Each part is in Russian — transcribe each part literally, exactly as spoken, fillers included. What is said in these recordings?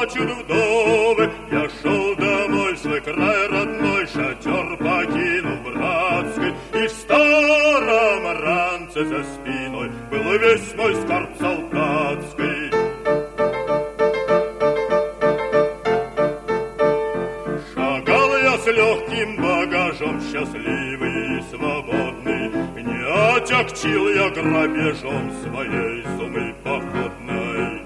плачут вдовы. Я шел домой в свой край родной, шатер покинул братской, и в старом ранце за спиной был весь мой скарб солдатский. Шагал я с легким багажом, счастливый и свободный, не отягчил я грабежом своей суммы походной.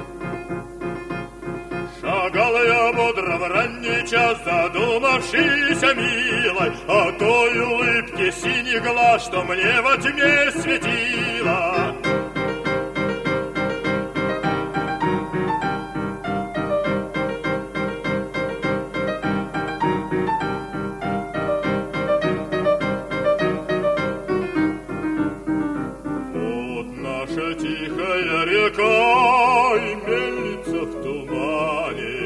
Шагал я бодро в ранний час, задумавшийся милой о той улыбке синих глаз, что мне во тьме светила. Вот наша тихая река и мельница в тумане.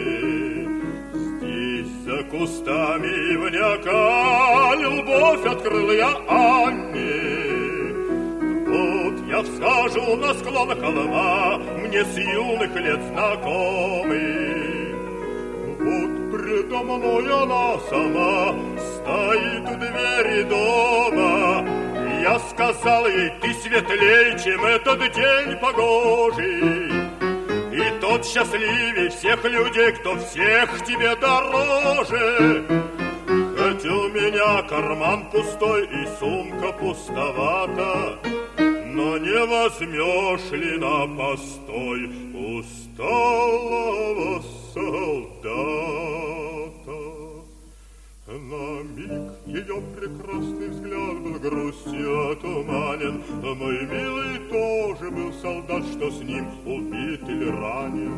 За кустами ивняка любовь открыл я Анне. Вот я всхожу на склон холма, мне с юных лет знакомый. Вот предо мной она сама стоит у двери дома. Я сказал ей: ты светлей, чем этот день погожий, и тот счастливей всех людей, кто всех тебе дороже. Хоть у меня карман пустой и сумка пустовата, но не возьмешь ли на постой усталого солдата? На миг ее прекрасный взгляд был грустью отуманен. Мой милый тоже был солдат, что с ним убит или ранен.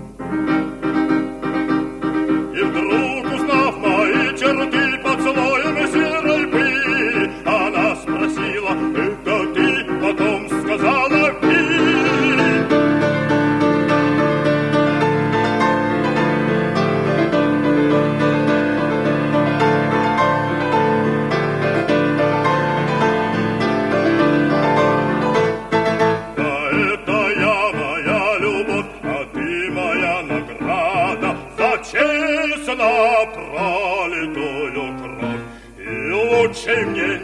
И вдруг, узнав мои черты под слоем серой пыли, она спросила: это ты? Потом сказала: Вилли. Честно пролитую кровь, и лучше мне